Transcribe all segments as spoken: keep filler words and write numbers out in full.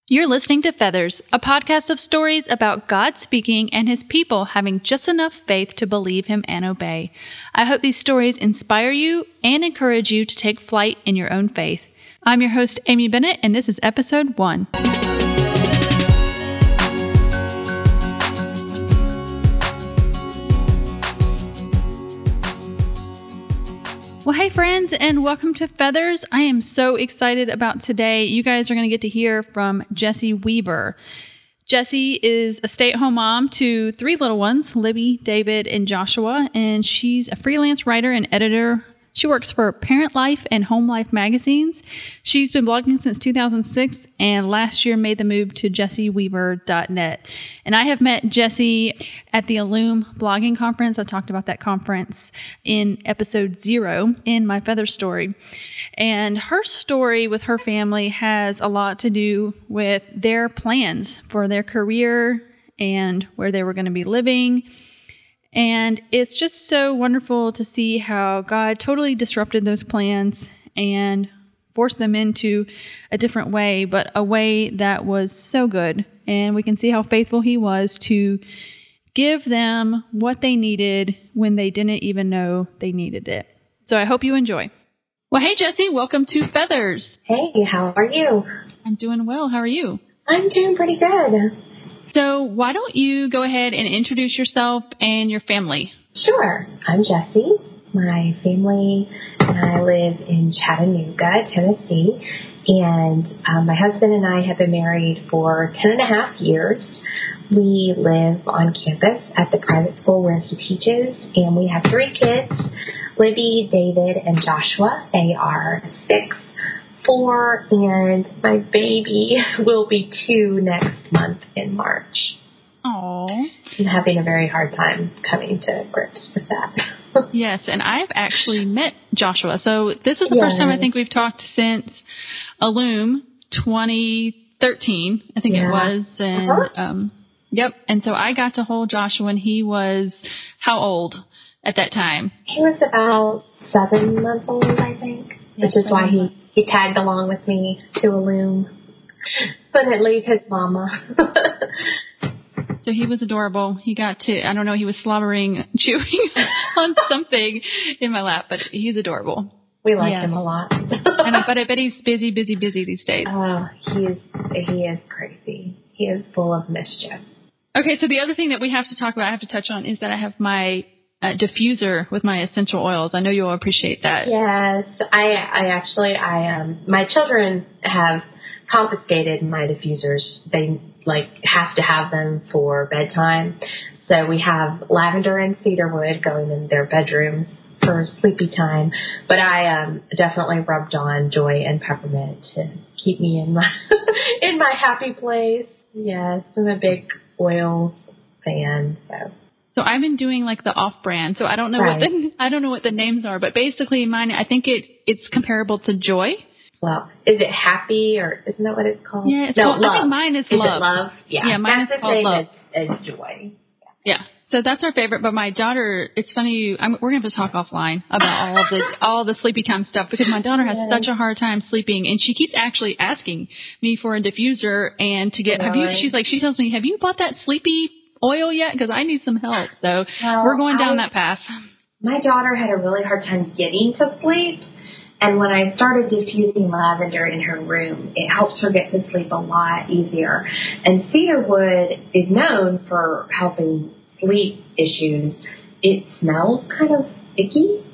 You're listening to Feathers, a podcast of stories about God speaking and his people having just enough faith to believe him and obey. I hope these stories inspire you and encourage you to take flight in your own faith. I'm your host, Amy Bennett, and this is episode one. Well, hey friends, and welcome to Feathers. I am so excited about today. You guys are going to get to hear from Jessie Weaver. Jessie is a stay-at-home mom to three little ones, Libby, David, and Joshua, and she's a freelance writer and editor. She works for Parent Life and Home Life magazines. She's been blogging since two thousand six and last year made the move to jessie weaver dot net. And I have met Jessie at the Illume blogging conference. I talked about that conference in episode zero in my Feather story. And her story with her family has a lot to do with their plans for their career and where they were going to be living. And it's just so wonderful to see how God totally disrupted those plans and forced them into a different way, but a way that was so good. And we can see how faithful he was to give them what they needed when they didn't even know they needed it. So I hope you enjoy. Well, hey, Jessie, welcome to Feathers. Hey, how are you? I'm doing well. How are you? I'm doing pretty good. So why don't you go ahead and introduce yourself and your family? Sure. I'm Jessie. My family and I live in Chattanooga, Tennessee, and um, my husband and I have been married for ten and a half years. We live on campus at the private school where he teaches, and we have three kids, Libby, David, and Joshua. They are six, four, and my baby will be two next month in March. Aww. I'm having a very hard time coming to grips with that. Yes, and I've actually met Joshua. So this is the yes. first time I think we've talked since Illume twenty thirteen, I think yeah. it was. And uh-huh. um, yep, and so I got to hold Joshua when he was how old at that time? He was about seven months old, I think, yes, which is why he, he tagged along with me to Illume. Couldn't leave his mama. So he was adorable. He got to, I don't know, he was slobbering, chewing on something in my lap, but he's adorable. We like yes. him a lot. and I, but I bet he's busy, busy, busy these days. Oh, he is, he is crazy. He is full of mischief. Okay, so the other thing that we have to talk about, I have to touch on, is that I have my uh, diffuser with my essential oils. I know you'll appreciate that. Yes, I, I actually, I, um, my children have confiscated my diffusers. They like have to have them for bedtime. So we have lavender and cedarwood going in their bedrooms for sleepy time. But I um, definitely rubbed on joy and peppermint to keep me in my in my happy place. Yes, I'm a big oil fan. So. So I've been doing like the off-brand. So I don't know right. what the I don't know what the names are, but basically mine. I think it it's comparable to Joy. Well, is it happy or isn't that what it's called? Yeah, it's no, called, love. I think mine is, is love. It love? Yeah, yeah, mine that's is the called same love. As, as joy. Yeah. yeah. So that's our favorite. But my daughter, it's funny. I'm, we're going to have to talk offline about all of the all the sleepy time stuff because my daughter has yes. such a hard time sleeping, and she keeps actually asking me for a diffuser and to get. Really? Have you? She's like, she tells me, have you bought that sleepy oil yet? Because I need some help. So well, we're going down I, that path. My daughter had a really hard time getting to sleep. And when I started diffusing lavender in her room, it helps her get to sleep a lot easier. And cedarwood is known for helping sleep issues. It smells kind of icky,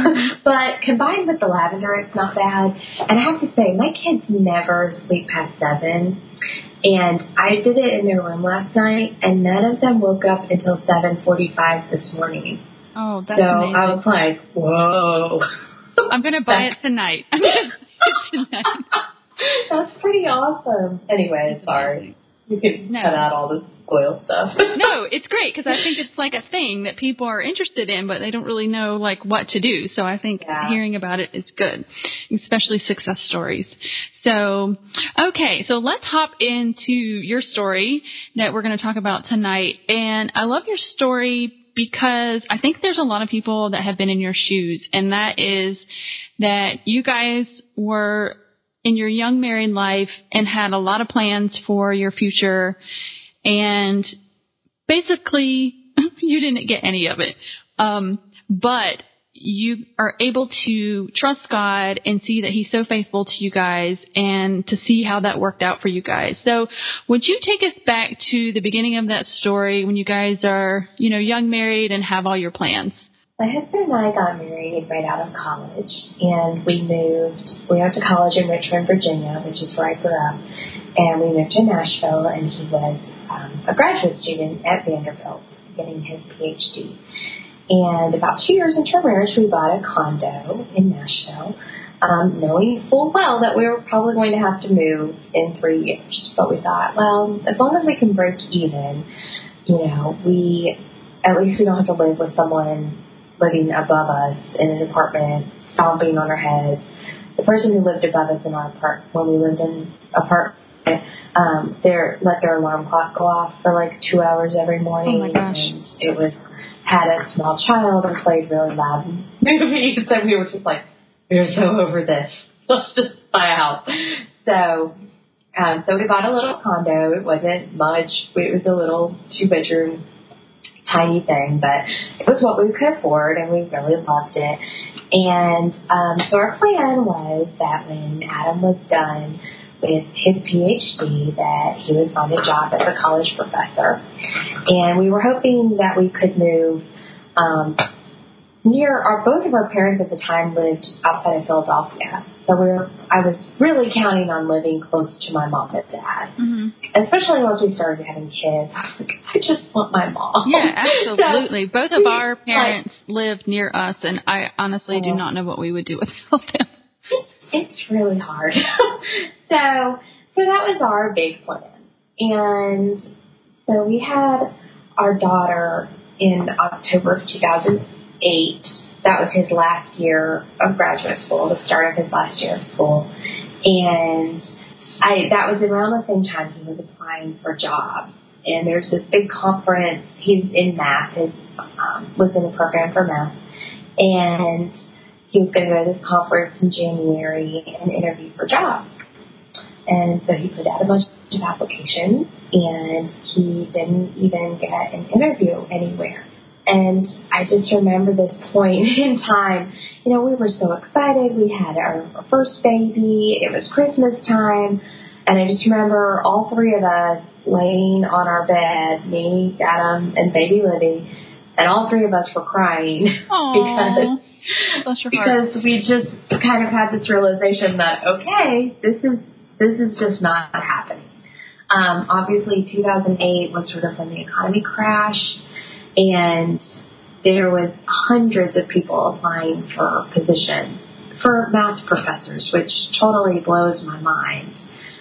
but combined with the lavender, it's not bad. And I have to say, my kids never sleep past seven. And I did it in their room last night, and none of them woke up until seven forty-five this morning. Oh, that's so amazing. So I was like, whoa. I'm going to buy it tonight. I'm going to buy it tonight. That's pretty awesome. Anyway, sorry. You can no. cut out all the oil stuff. No, it's great because I think it's like a thing that people are interested in, but they don't really know like what to do. So I think yeah. hearing about it is good, especially success stories. So, okay, so let's hop into your story that we're going to talk about tonight. And I love your story because I think there's a lot of people that have been in your shoes, and that is that you guys were in your young married life and had a lot of plans for your future, and basically you didn't get any of it. Um, but you are able to trust God and see that He's so faithful to you guys, and to see how that worked out for you guys. So would you take us back to the beginning of that story when you guys are, you know, young married and have all your plans? My husband and I got married right out of college, and we moved, we went to college in Richmond, Virginia, which is where I grew up, and we moved to Nashville, and he was um, a graduate student at Vanderbilt getting his P H D. And about two years into our marriage, we bought a condo in Nashville, um, knowing full well that we were probably going to have to move in three years. But we thought, well, as long as we can break even, you know, we, at least we don't have to live with someone living above us in an apartment, stomping on our heads. The person who lived above us in our apartment, when we lived in apartment, um, their let their alarm clock go off for like two hours every morning. Oh my gosh! And it was had a small child and played really loud movies, and we were just like, we're so over this. Let's just buy a house. So, um, so we bought a little condo. It wasn't much. It was a little two bedroom, tiny thing, but it was what we could afford, and we really loved it. And um, so our plan was that when Adam was done with his P H D, that he would find a job as a college professor. And we were hoping that we could move um, near our, both of our parents at the time lived outside of Philadelphia. So we were, I was really counting on living close to my mom and dad. Mm-hmm. Especially once we started having kids. I was like, I just want my mom. Yeah, absolutely. So, both of our parents like, lived near us, and I honestly do not know what we would do without them. It's really hard. so, so that was our big plan. And so we had our daughter in October of two thousand eight. That was his last year of graduate school, the start of his last year of school. And I, that was around the same time he was applying for jobs. And there's this big conference. He's in math. His um, was in the program for math. And he was going to go to this conference in January and interview for jobs. And so he put out a bunch of applications, and he didn't even get an interview anywhere. And I just remember this point in time. You know, we were so excited. We had our first baby. It was Christmas time. And I just remember all three of us laying on our bed, me, Adam, and baby Libby, and all three of us were crying. Aww. because because we just kind of had this realization that, okay, this is this is just not happening. Um, obviously, two thousand eight was sort of when the economy crashed, and there was hundreds of people applying for positions for math professors, which totally blows my mind.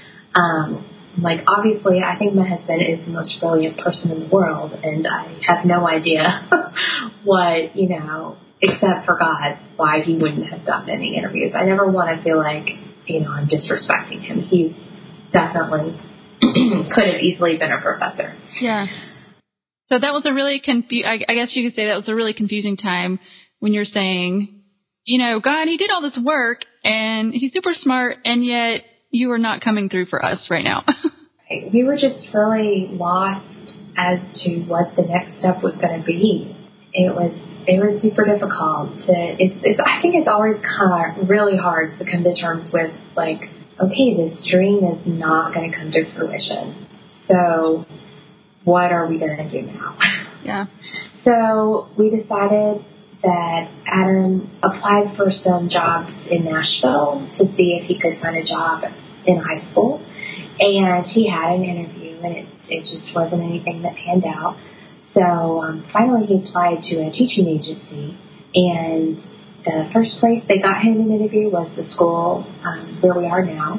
Um, like, obviously, I think my husband is the most brilliant person in the world, and I have no idea what, you know, except for God, why he wouldn't have gotten any interviews. I never want to feel like, you know, I'm disrespecting him. He's definitely could have easily been a professor. Yeah. So that was a really confu- I, I guess you could say that was a really confusing time when you're saying, you know, God, he did all this work, and he's super smart, and yet you are not coming through for us right now. We were just really lost as to what the next step was going to be. It was it was super difficult to. It's, it's I think it's always kind of really hard to come to terms with, like, okay, this dream is not going to come to fruition. So what are we going to do now? Yeah. So we decided that Adam applied for some jobs in Nashville to see if he could find a job in high school. And he had an interview, and it, it just wasn't anything that panned out. So um, finally he applied to a teaching agency, and the first place they got him an interview was the school um, where we are now.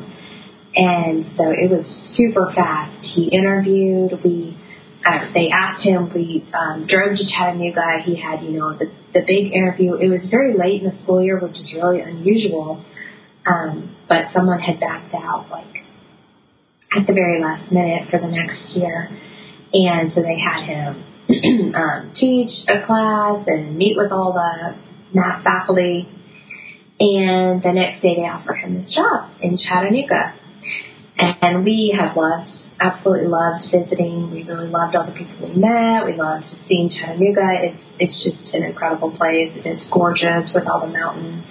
And so it was super fast. He interviewed. We uh, they asked him. We um, drove to Chattanooga. He had, you know, the, the big interview. It was very late in the school year, which is really unusual. Um, but someone had backed out, like, at the very last minute for the next year. And so they had him um, teach a class and meet with all the math faculty. And the next day they offered him this job in Chattanooga. And we have loved, absolutely loved visiting. We really loved all the people we met. We loved seeing Chattanooga. It's it's just an incredible place. It's gorgeous with all the mountains.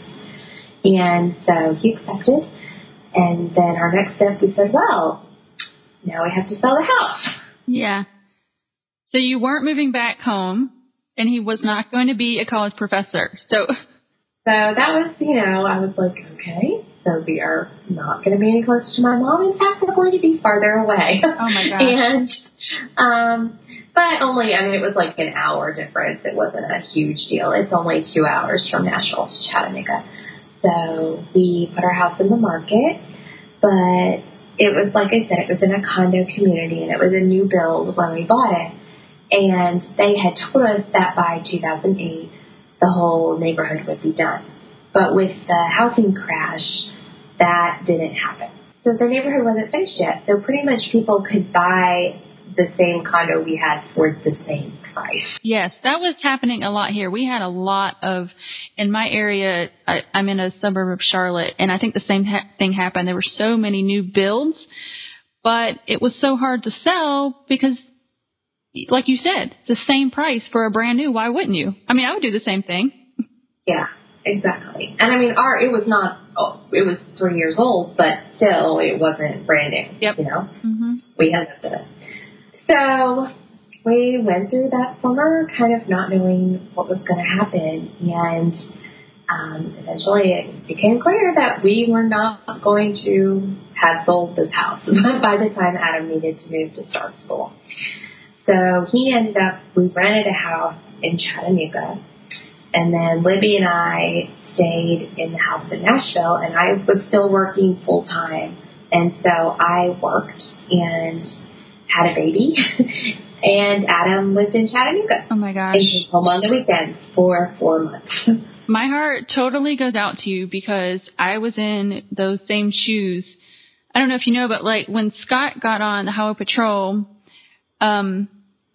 And so he accepted. And then our next step, we said, well, now we have to sell the house. Yeah. So you weren't moving back home, and he was not going to be a college professor. So, so that was, you know, I was like, okay. So we are not going to be any closer to my mom. In fact, we're going to be farther away. Oh, my gosh. and, um, but only, I mean, it was like an hour difference. It wasn't a huge deal. It's only two hours from Nashville to Chattanooga. So we put our house in the market, but it was, like I said, it was in a condo community, and it was a new build when we bought it. And they had told us that by two thousand eight, the whole neighborhood would be done. But with the housing crash, that didn't happen. So the neighborhood wasn't finished yet. So pretty much people could buy the same condo we had for the same price. Yes, that was happening a lot here. We had a lot of, in my area, I, I'm in a suburb of Charlotte, and I think the same ha- thing happened. There were so many new builds, but it was so hard to sell because, like you said, it's the same price for a brand new. Why wouldn't you? I mean, I would do the same thing. Yeah. Exactly. And I mean, our, it was not, oh, it was three years old, but still it wasn't brand new. Yep. You know? Mm-hmm. We had lived in it. So we went through that summer kind of not knowing what was going to happen. And um, eventually it became clear that we were not going to have sold this house by the time Adam needed to move to start school. So he ended up, we rented a house in Chattanooga. And then Libby and I stayed in the house in Nashville, and I was still working full time. And so I worked and had a baby, and Adam lived in Chattanooga. Oh, my gosh. And came home on the weekends for four months. My heart totally goes out to you because I was in those same shoes. I don't know if you know, but like when Scott got on the Highway Patrol, um,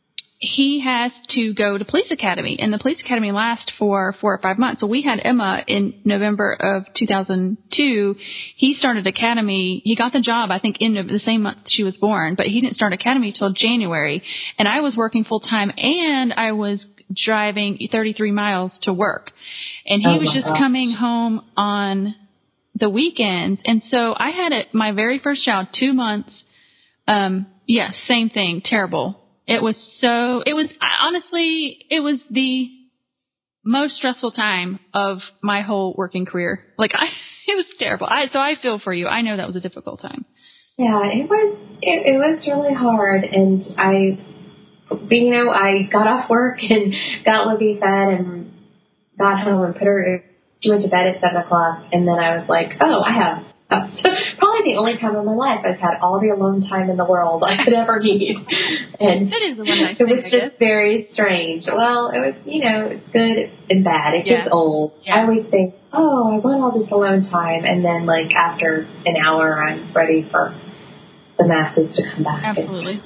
he has to go to police academy, and the police academy lasts for four or five months. So we had Emma in November of two thousand two. He started academy. He got the job, I think, in the same month she was born, but he didn't start academy till January. And I was working full time, and I was driving thirty-three miles to work. And he oh was just gosh. coming home on the weekends. And so I had a, my very first child, two months. Um, yeah, same thing, terrible. It was so, it was, honestly, it was the most stressful time of my whole working career. Like, I, it was terrible. I, so I feel for you. I know that was a difficult time. Yeah, it was, it, it was really hard. And I, you know, I got off work and got Libby fed and got home and put her, she went to bed at seven o'clock. And then I was like, oh, I have, That's probably the only time in my life I've had all the alone time in the world I could ever need. And that is the one nice it thing, was I just guess. very strange. Well, it was, you know, it's good and bad. It Yeah. gets old. Yeah. I always think, oh, I want all this alone time. And then, like, after an hour, I'm ready for the masses to come back. Absolutely.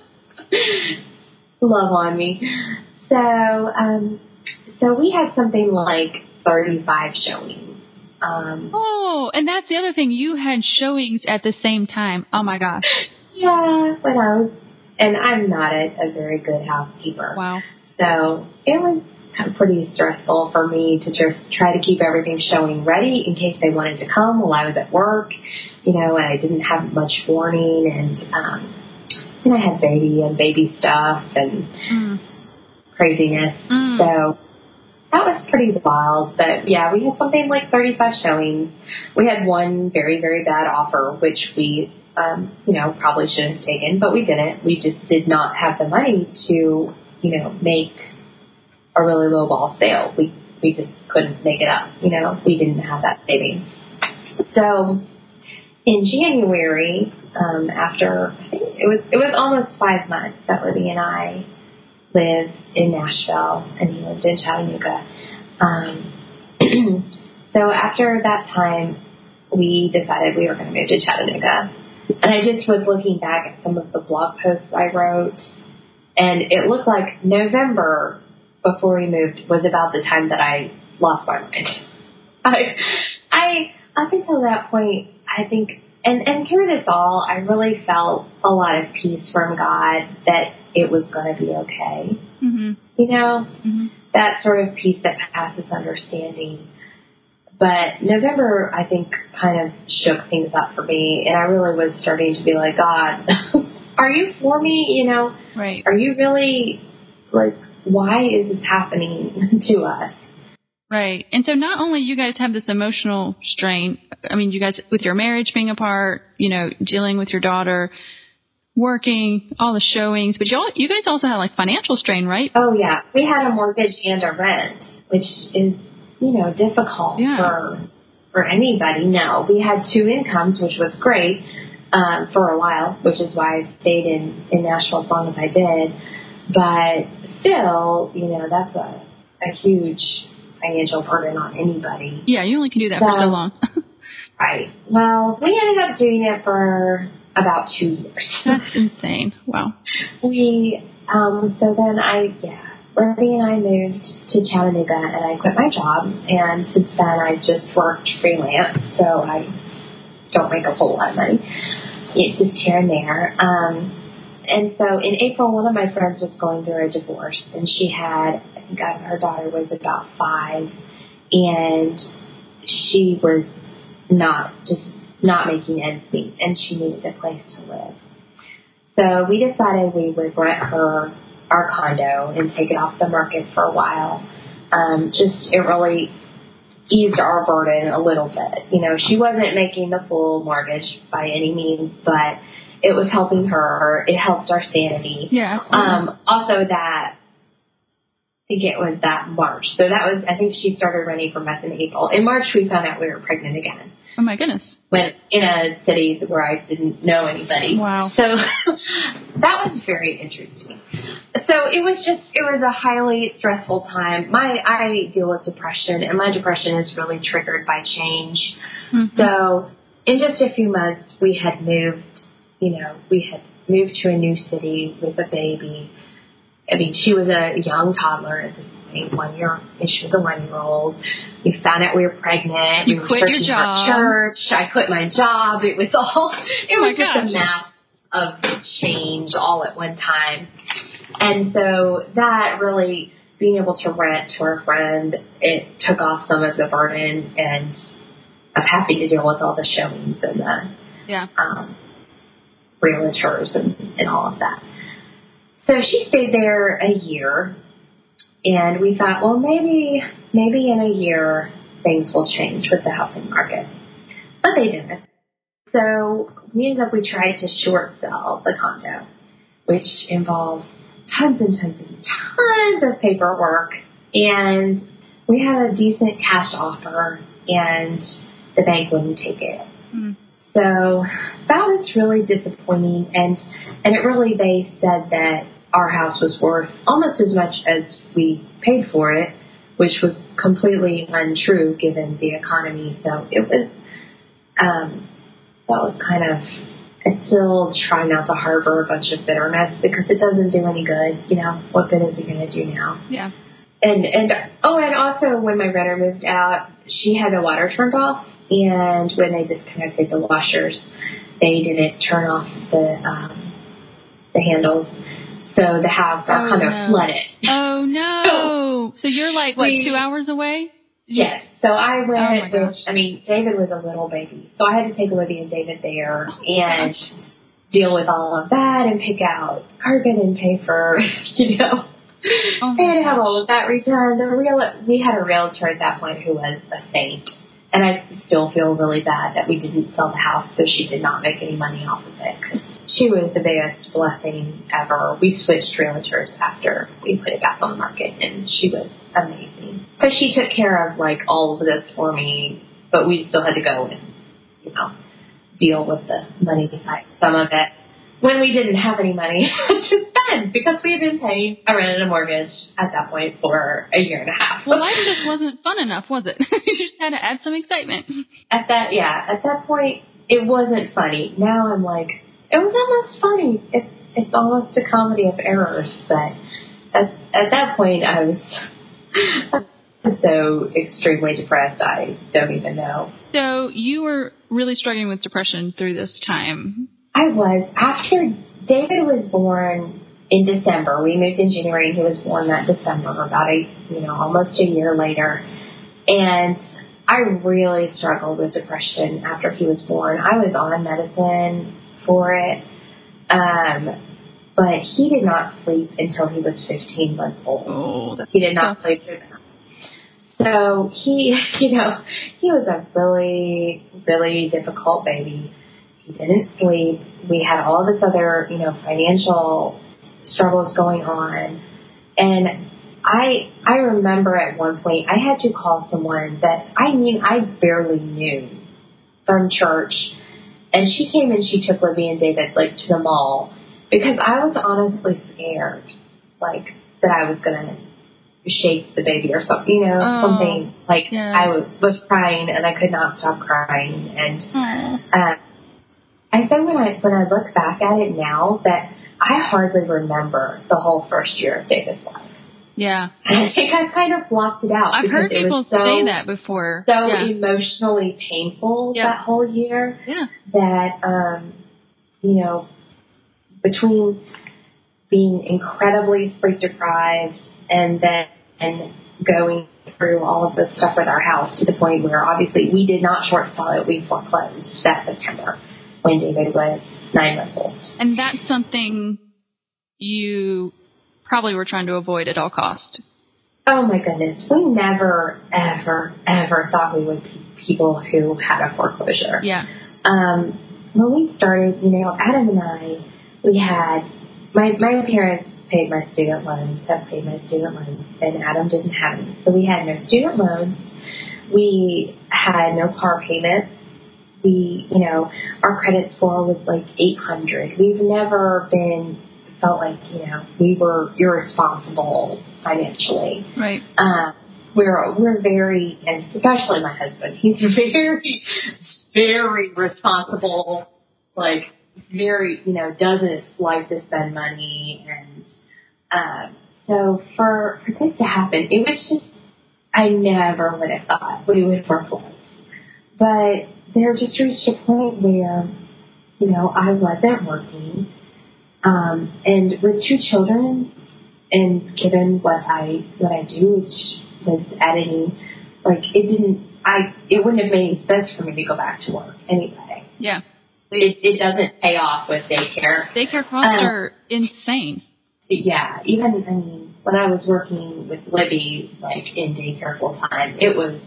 Love on me. So, um, so we had something like thirty-five showings. Um, oh, and that's the other thing. You had showings at the same time. Oh, my gosh. Yeah, when I was, and I'm not a, a very good housekeeper. Wow. So it was kind of pretty stressful for me to just try to keep everything showing ready in case they wanted to come while I was at work, you know, and I didn't have much warning, and, um, and I had baby and baby stuff and mm. craziness. Mm. So that was pretty wild, but yeah, we had something like thirty-five showings. We had one very, very bad offer, which we, um, you know, probably should have taken, but we didn't. We just did not have the money to, you know, make a really low ball sale. We, we just couldn't make it up. You know, we didn't have that savings. So in January, um, after, I think it was, it was almost five months that Libby and I lived in Nashville, and he lived in Chattanooga. Um, so after that time, we decided we were going to move to Chattanooga. And I just was looking back at some of the blog posts I wrote, and it looked like November before we moved was about the time that I lost my mind. I, I, up until that point, I think, and, and through this all, I really felt a lot of peace from God that it was going to be okay. Mm-hmm. You know, mm-hmm. that sort of peace that passes understanding. But November, I think, kind of shook things up for me, and I really was starting to be like, God, are you for me? You know, right? Are you really, like, why is this happening to us? Right. And so not only you guys have this emotional strain, I mean, you guys, with your marriage being apart, you know, dealing with your daughter, working, all the showings, but y'all, you guys also had like financial strain, right? Oh, yeah. We had a mortgage and a rent, which is, you know, difficult yeah. for for anybody. No, we had two incomes, which was great um, for a while, which is why I stayed in, in Nashville as long as I did. But still, you know, that's a, a huge financial burden on anybody. Yeah, you only can do that so, for so long. Right. Well, we ended up doing it for about two years. That's insane. Wow. We, um, so then I, yeah, Libby and I moved to Chattanooga, and I quit my job, and since then I just worked freelance, so I don't make a whole lot of money. It's just here and there. Um, and so in April, one of my friends was going through a divorce, and she had, I think her daughter was about five, and she was not, just not making ends meet, and she needed a place to live. So we decided we would rent her our condo and take it off the market for a while. Um, just, it really eased our burden a little bit. You know, she wasn't making the full mortgage by any means, but it was helping her. It helped our sanity. Yeah, absolutely. Um, also that, I think it was that March. So that was, I think she started running for us in April. In March, we found out we were pregnant again. Oh, my goodness. When in a city where I didn't know anybody. Wow. So that was very interesting. So it was just, it was a highly stressful time. My, I deal with depression, and my depression is really triggered by change. Mm-hmm. So in just a few months, we had moved, you know, we had moved to a new city with a baby. I mean, she was a young toddler at this point, one year, and she was a one-year-old. We found out we were pregnant. You we were quit your job. Church. I quit my job. It was all, it oh was just gosh. a mass of change all at one time. And so that really, being able to rent to our friend, it took off some of the burden, and I'm happy to deal with all the showings and the yeah. um, realtors and, and all of that. So she stayed there a year, and we thought, well, maybe maybe in a year things will change with the housing market. But they didn't. So we ended up, we tried to short sell the condo, which involves tons and tons and tons of paperwork. And we had a decent cash offer, and the bank wouldn't take it. Mm. So that was really disappointing. And, and it really, they said that our house was worth almost as much as we paid for it, which was completely untrue given the economy. So it was, um, that was kind of, I still try not to harbor a bunch of bitterness because it doesn't do any good. You know, what good is it going to do now? Yeah. And, and, oh, and also when my renter moved out, she had the water turned off, and when they disconnected the washers, they didn't turn off the, um, the handles. So the house got oh, kind of no. flooded. Oh, no. So you're like, what, we, two hours away? Yes. So I went, oh which, I mean, David was a little baby. So I had to take Olivia and David there oh, and gosh. deal with all of that and pick out carpet and pay for, you know. Oh, I had to have gosh. all of that returned. The real, we had a realtor at that point who was a saint. And I still feel really bad that we didn't sell the house, so she did not make any money off of it, because she was the biggest blessing ever. We switched realtors after we put it back on the market, and she was amazing. So she took care of, like, all of this for me, but we still had to go and, you know, deal with the money side, some of it. When we didn't have any money to spend, because we had been paying a rent and a mortgage at that point for a year and a half. Well, life just wasn't fun enough, was it? You just had to add some excitement. At that, yeah, at that point, it wasn't funny. Now I'm like, it was almost funny. It's it's almost a comedy of errors, but at at that point, I was was so extremely depressed, I don't even know. So you were really struggling with depression through this time. I was. After David was born in December, we moved in January, and he was born that December, about a, you know, almost a year later. And I really struggled with depression after he was born. I was on medicine for it. Um, but he did not sleep until he was fifteen months old. Oh, that's he did not tough. sleep through that. So he, you know, he was a really, really difficult baby. He didn't sleep. We had all this other, you know, financial struggles going on. And I I remember at one point I had to call someone that I mean I barely knew from church. And she came and she took Libby and David, like, to the mall because I was honestly scared, like, that I was going to shake the baby or something, you know, oh, something like yeah. I was, was crying and I could not stop crying. And uh, I said when I when I look back at it now that I hardly remember the whole first year of David's life. Yeah. And I think I kind of blocked it out. I've heard people so, say that before. So yeah. emotionally painful yeah. that whole year yeah. that, um, you know, between being incredibly sleep deprived and then and going through all of this stuff with our house to the point where obviously we did not short sell it. We foreclosed that September when David was nine months old. And that's something you probably were trying to avoid at all costs. Oh my goodness. We never, ever, ever thought we would be people who had a foreclosure. Yeah. Um, when we started, you know, Adam and I, we had, my, my parents paid my student loans, have paid my student loans, and Adam didn't have any. So we had no student loans. We had no car payments. We, you know, our credit score was like eight hundred. We've never been, felt like, you know, we were irresponsible financially. Right. Um, we're, we're very, and especially my husband, he's very, very responsible, like, very, you know, doesn't like to spend money. And um, so for, for this to happen, it was just, I never would have thought we would foreclose. But there just reached a point where, you know, I wasn't working. Um, and with two children, and given what I what I do, which was editing, like it didn't, I it wouldn't have made sense for me to go back to work anyway. Yeah, it it doesn't pay off with daycare. Daycare costs um, are insane. Yeah, even I mean, when I was working with Libby, like in daycare full time, it was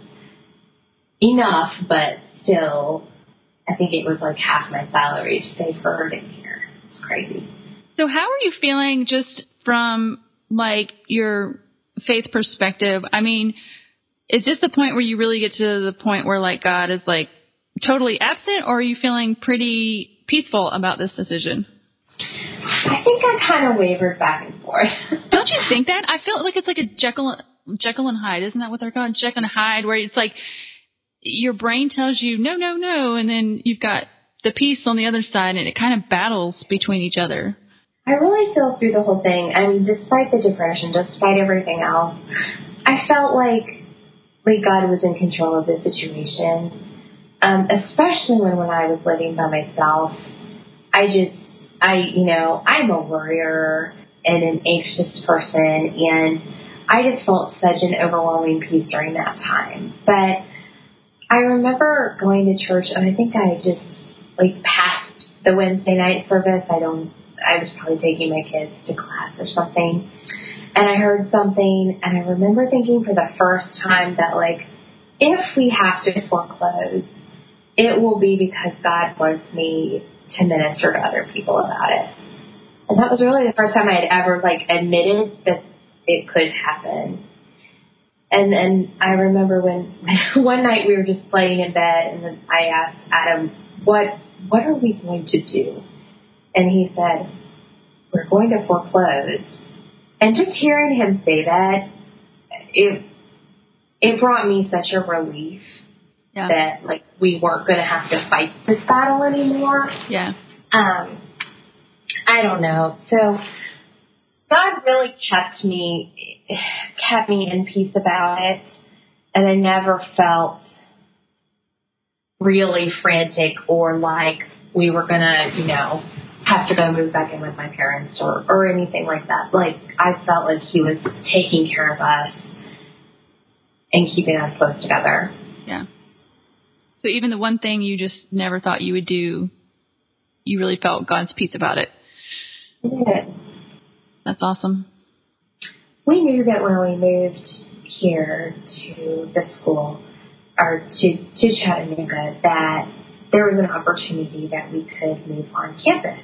enough, but still, I think it was like half my salary to pay for her daycare. It's crazy. So how are you feeling just from, like, your faith perspective? I mean, is this the point where you really get to the point where, like, God is, like, totally absent, or are you feeling pretty peaceful about this decision? I think I kind of wavered back and forth. Don't you think that? I feel like it's like a Jekyll, Jekyll and Hyde. Isn't that what they're called? Jekyll and Hyde, where it's like your brain tells you, no, no, no, and then you've got the peace on the other side, and it kind of battles between each other. I really feel through the whole thing. I mean, despite the depression, despite everything else, I felt like like God was in control of the situation, um, especially when, when I was living by myself. I just, I, you know, I'm a worrier and an anxious person, and I just felt such an overwhelming peace during that time. But I remember going to church, and I think I just, like, passed the Wednesday night service. I don't, I was probably taking my kids to class or something, and I heard something, and I remember thinking for the first time that, like, if we have to foreclose, it will be because God wants me to minister to other people about it. And that was really the first time I had ever, like, admitted that it could happen. And then I remember when one night we were just laying in bed, and then I asked Adam, what what are we going to do? And he said, we're going to foreclose. And just hearing him say that, it it brought me such a relief yeah. that, like, we weren't going to have to fight this battle anymore. Yeah. Um, I don't know. So God really kept me, kept me in peace about it. and I never felt really frantic or like we were going to, you know, have to go move back in with my parents or, or anything like that. Like, I felt like he was taking care of us and keeping us close together. Yeah. So even the one thing you just never thought you would do, you really felt God's peace about it. I did. That's awesome. We knew that when we moved here to the school, or to, to Chattanooga, that there was an opportunity that we could move on campus.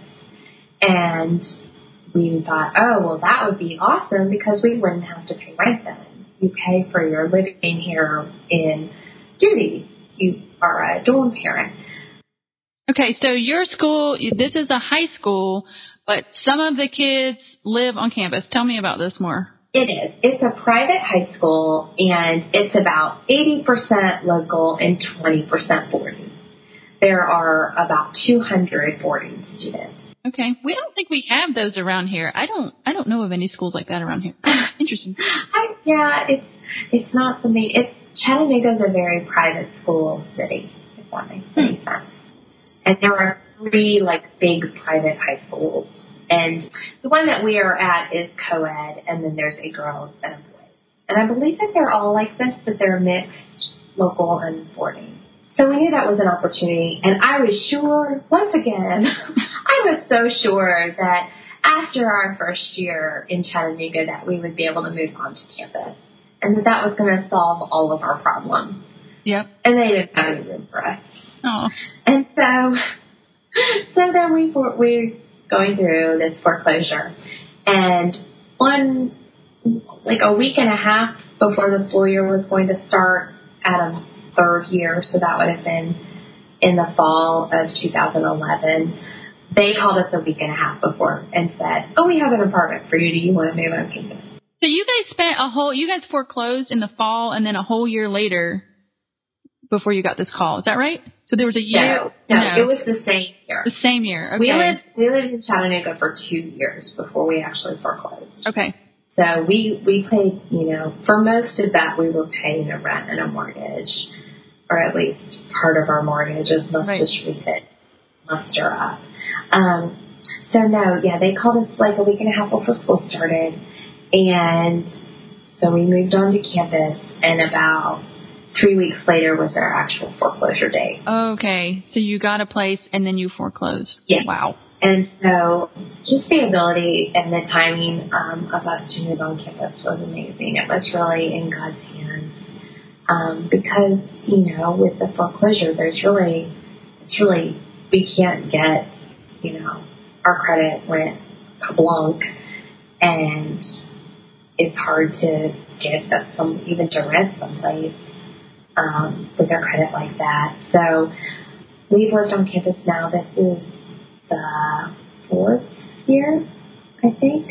And we thought, oh, well, that would be awesome because we wouldn't have to pay rent then. You pay for your living here in Duty. You are a dorm parent. Okay, so your school, this is a high school, but some of the kids live on campus. Tell me about this more. It is. It's a private high school, and it's about eighty percent local and twenty percent boarding. There are about two hundred boarding students. Okay. We don't think we have those around here. I don't I don't know of any schools like that around here. Interesting. I, yeah, it's it's not something, it's, Chattanooga's a very private school city, if that makes any sense. And there are three, like, big private high schools. And the one that we are at is co-ed, and then there's a girls and a boys. And I believe that they're all like this, but they're mixed, local, and boarding. So we knew that was an opportunity, and I was sure, once again, I was so sure that after our first year in Chattanooga that we would be able to move on to campus, and that that was going to solve all of our problems. Yep. And they didn't have any room for us. Oh. And so, so then we were, we going through this foreclosure, and one, like a week and a half before the school year was going to start, Adam's third year, so that would have been in the fall of two thousand eleven, they called us a week and a half before and said, oh, we have an apartment for you. Do you want to move on campus? So you guys spent a whole, you guys foreclosed in the fall and then a whole year later before you got this call. Is that right? So there was a year? No, no, no. It was the same year. The same year. Okay. We lived, we lived in Chattanooga for two years before we actually foreclosed. Okay. So we, we paid, you know, for most of that we were paying a rent and a mortgage, or at least part of our mortgage as much right. as we could muster up. Um, so no, yeah, they called us like a week and a half before school started, and so we moved on to campus, and about three weeks later was our actual foreclosure date. Okay, so you got a place and then you foreclosed. Yeah. Wow. And so just the ability and the timing um, of us to move on campus was amazing. It was really in God's hands. Um, because, you know, with the foreclosure, there's really, it's really, we can't get, you know, our credit went kablank, and it's hard to get some, even to rent someplace um, with our credit like that. So we've lived on campus now. This is the fourth year, I think.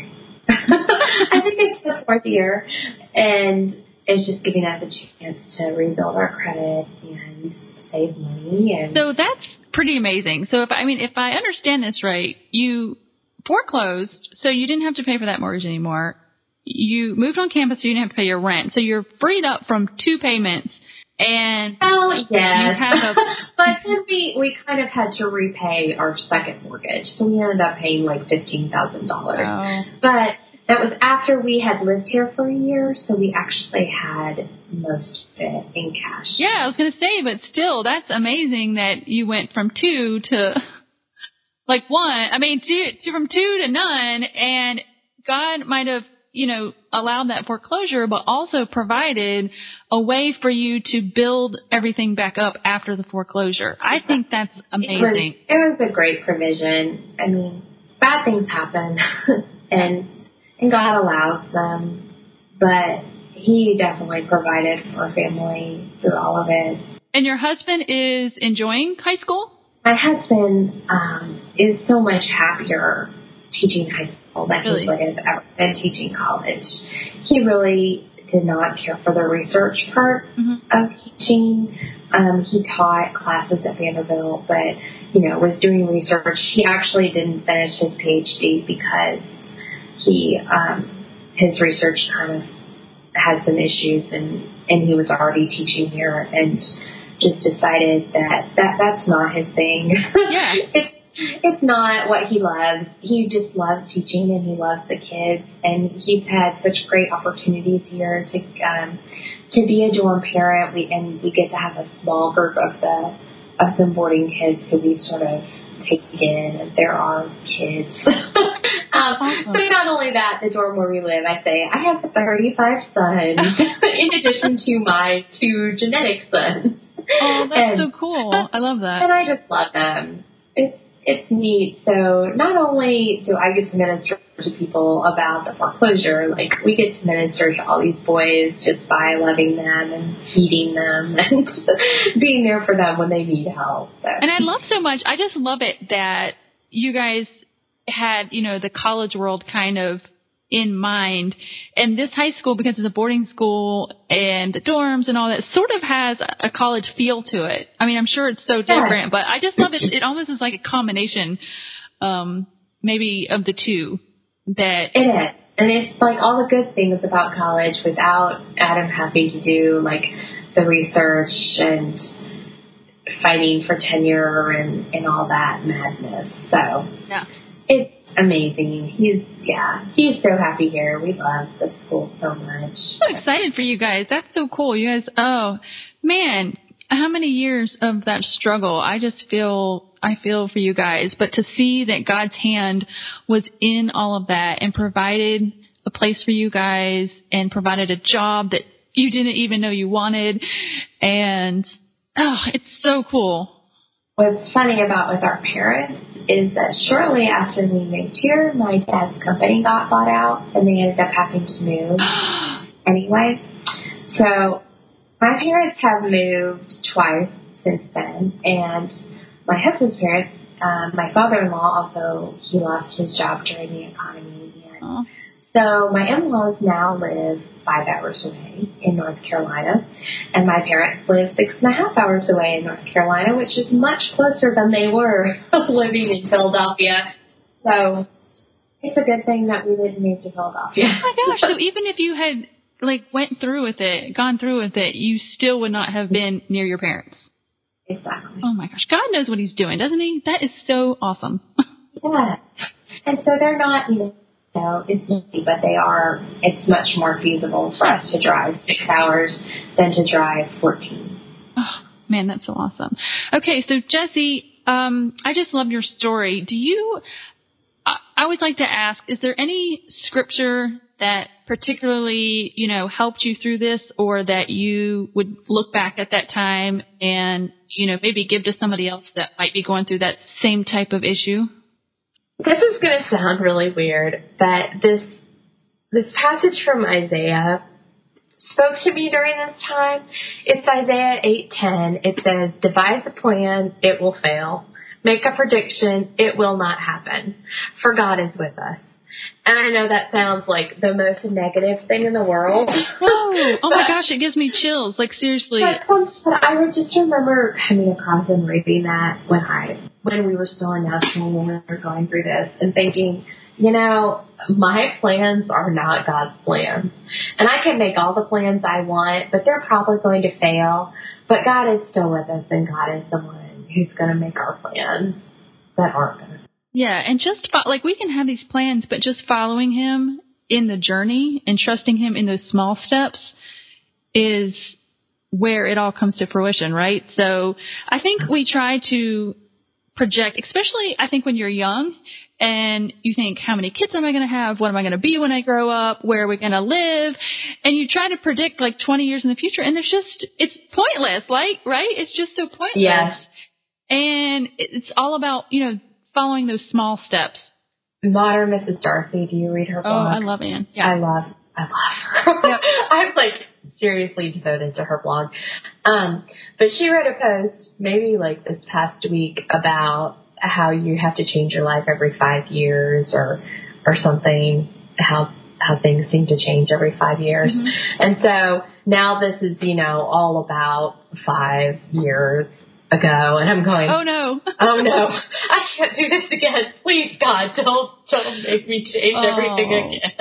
I think it's the fourth year, and it's just giving us a chance to rebuild our credit and save money. And so that's pretty amazing. So if I mean, if I understand this right, you foreclosed, so you didn't have to pay for that mortgage anymore. You moved on campus, so you didn't have to pay your rent. So you're freed up from two payments. And oh, yes. You have a, but then we, we kind of had to repay our second mortgage. So we ended up paying like fifteen thousand dollars. Oh. But that was after we had lived here for a year, so we actually had most of it in cash. Yeah, I was going to say, but still, that's amazing that you went from two to, like, one. I mean, two, to, from two to none, and God might have, you know, allowed that foreclosure, but also provided a way for you to build everything back up after the foreclosure. I think that's amazing. It was, it was a great provision. I mean, bad things happen, and and God allows them, but He definitely provided for our family through all of it. And your husband is enjoying high school? My husband um, is so much happier teaching high school than really? he would have ever been teaching college. He really did not care for the research part mm-hmm. of teaching. Um, he taught classes at Vanderbilt, but, you know, was doing research. He actually didn't finish his P H D because he, um, his research kind of had some issues, and, and he was already teaching here, and just decided that, that that's not his thing. Yeah. it's, it's not what he loves. He just loves teaching, and he loves the kids, and he's had such great opportunities here to um, to be a dorm parent. We and we get to have a small group of the of some boarding kids who we sort of take in as they're our kids. um, awesome. So not only that, the dorm where we live, I say I have thirty-five sons in addition to my two genetic sons. Oh, that's and, so cool. I love that. And I just love them. It's It's neat. So not only do I get to minister to people about the foreclosure, like we get to minister to all these boys just by loving them and feeding them and being there for them when they need help. So. And I love so much. I just love it that you guys had, you know, the college world kind of in mind. And this high school, because it's a boarding school and the dorms and all that, sort of has a college feel to it. I mean, I'm sure it's so different, but I just love it. It almost is like a combination, um, maybe of the two. That it is. And it's like all the good things about college without Adam having to do like the research and fighting for tenure and, and all that madness. So yeah. It's amazing. He's, yeah, he's so happy here. We love the school so much. So excited for you guys. That's so cool. You guys, oh, man, how many years of that struggle? I just feel, I feel for you guys. But to see that God's hand was in all of that and provided a place for you guys and provided a job that you didn't even know you wanted. And, oh, it's so cool. What's funny about with our parents is that shortly after we moved here, my dad's company got bought out, and they ended up having to move anyway. So my parents have moved twice since then, and my husband's parents, um, my father-in-law also, he lost his job during the economy. And oh. So my in-laws now live five hours away in North Carolina, and my parents live six and a half hours away in North Carolina, which is much closer than they were living in Philadelphia. So it's a good thing that we didn't move to Philadelphia. Oh my gosh! So even if you had like went through with it, gone through with it, you still would not have been near your parents. Exactly. Oh my gosh! God knows what He's doing, doesn't He? That is so awesome. Yeah, and so they're not, you know. No, it's easy, but they are, it's much more feasible for us to drive six hours than to drive fourteen. Oh, man, that's so awesome. Okay, so Jessie, um, I just love your story. Do you, I, I always like to ask, is there any scripture that particularly, you know, helped you through this, or that you would look back at that time and, you know, maybe give to somebody else that might be going through that same type of issue? This is going to sound really weird, but this this passage from Isaiah spoke to me during this time. It's Isaiah eight ten. It says, "Devise a plan, it will fail. Make a prediction, it will not happen. For God is with us." And I know that sounds like the most negative thing in the world. Oh, oh my gosh, it gives me chills. Like, seriously. But, but I would just remember coming across and reading that when I, when we were still in national, when we were going through this, and thinking, you know, my plans are not God's plans. And I can make all the plans I want, but they're probably going to fail. But God is still with us, and God is the one who's going to make our plans that aren't going to. Yeah, and just, fo- like, we can have these plans, but just following Him in the journey and trusting Him in those small steps is where it all comes to fruition, right? So I think we try to project, especially I think when you're young and you think, how many kids am I going to have? What am I going to be when I grow up? Where are we going to live? And you try to predict like twenty years in the future, and there's just, it's pointless, like, right? It's just so pointless. Yes. And it's all about, you know, following those small steps. Modern Missus Darcy, do you read her blog? Oh, I love Anne. Yeah. I love, I love her. Yep. I'm like seriously devoted to her blog. Um, but she wrote a post maybe like this past week about how you have to change your life every five years or, or something, how, how things seem to change every five years. Mm-hmm. And so now this is, you know, all about five years ago, and I'm going, oh no, oh no, I can't do this again. Please, God, don't, don't make me change oh. everything again.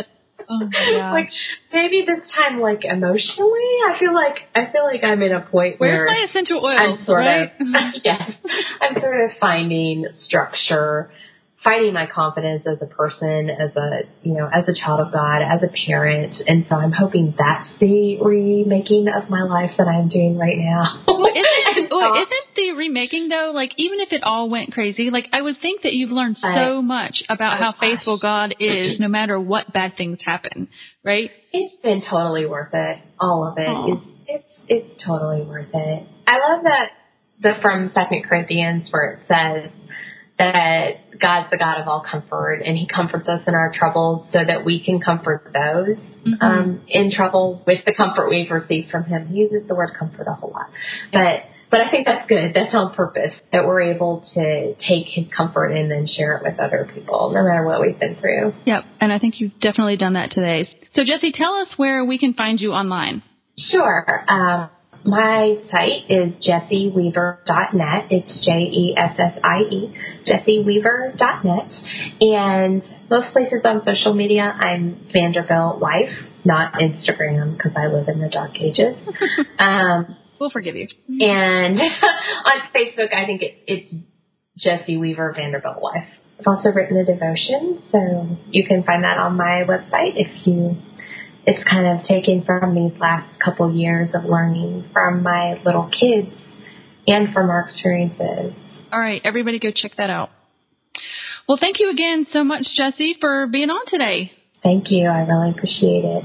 Oh my gosh. Like maybe this time, like emotionally, I feel like I feel like I'm in a point Where's where my essential oil? I'm sort right? of yes, I'm sort of finding structure, finding my confidence as a person, as a you know, as a child of God, as a parent, and so I'm hoping that's the remaking of my life that I'm doing right now. Well, isn't, well, isn't the remaking though? Like even if it all went crazy, like I would think that you've learned so much about oh how gosh. faithful God is, no matter what bad things happen, right? It's been totally worth it. All of it. Aww. It's it's it's totally worth it. I love that the from Second Corinthians where it says that God's the God of all comfort, and He comforts us in our troubles so that we can comfort those mm-hmm. um, in trouble with the comfort we've received from Him. He uses the word comfort a whole lot, but but I think that's good. That's on purpose, that we're able to take His comfort and then share it with other people, no matter what we've been through. Yep, and I think you've definitely done that today. So Jessie, tell us where we can find you online. Sure. Um, My site is jessie weaver dot net. It's J E S S I E, jessie weaver dot net. And most places on social media, I'm Vanderbilt Wife, not Instagram, because I live in the dark ages. Um, we'll forgive you. And on Facebook, I think it, it's Jessie Weaver Vanderbilt Wife. I've also written a devotion, so you can find that on my website if you... It's kind of taken from these last couple years of learning from my little kids and from our experiences. All right, everybody go check that out. Well, thank you again so much, Jessie, for being on today. Thank you. I really appreciate it.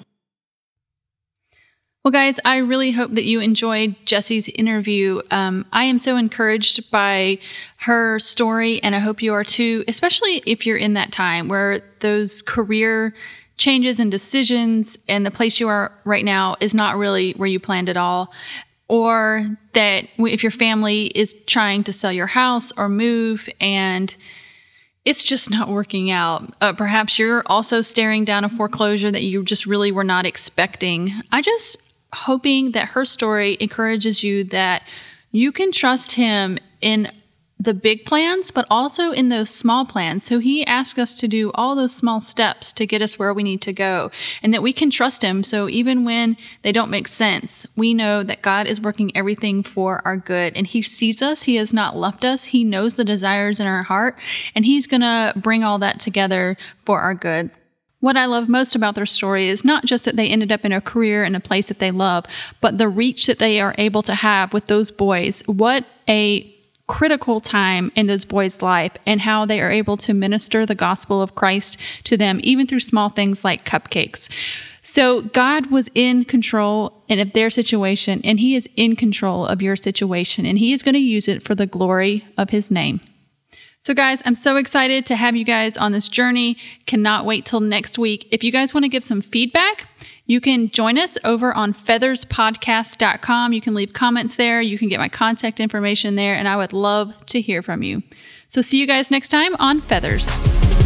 Well, guys, I really hope that you enjoyed Jessie's interview. Um, I am so encouraged by her story, and I hope you are too, especially if you're in that time where those career changes and decisions and the place you are right now is not really where you planned at all, or that if your family is trying to sell your house or move and it's just not working out. Uh, perhaps you're also staring down a foreclosure that you just really were not expecting. I just hoping that her story encourages you that you can trust Him in the big plans, but also in those small plans. So He asks us to do all those small steps to get us where we need to go, and that we can trust Him. So even when they don't make sense, we know that God is working everything for our good, and He sees us. He has not left us. He knows the desires in our heart, and He's going to bring all that together for our good. What I love most about their story is not just that they ended up in a career in a place that they love, but the reach that they are able to have with those boys. What a critical time in those boys' life, and how they are able to minister the gospel of Christ to them, even through small things like cupcakes. So God was in control of their situation, and He is in control of your situation, and He is going to use it for the glory of His name. So guys, I'm so excited to have you guys on this journey. Cannot wait till next week. If you guys want to give some feedback, you can join us over on feathers podcast dot com. You can leave comments there. You can get my contact information there, and I would love to hear from you. So see you guys next time on Feathers.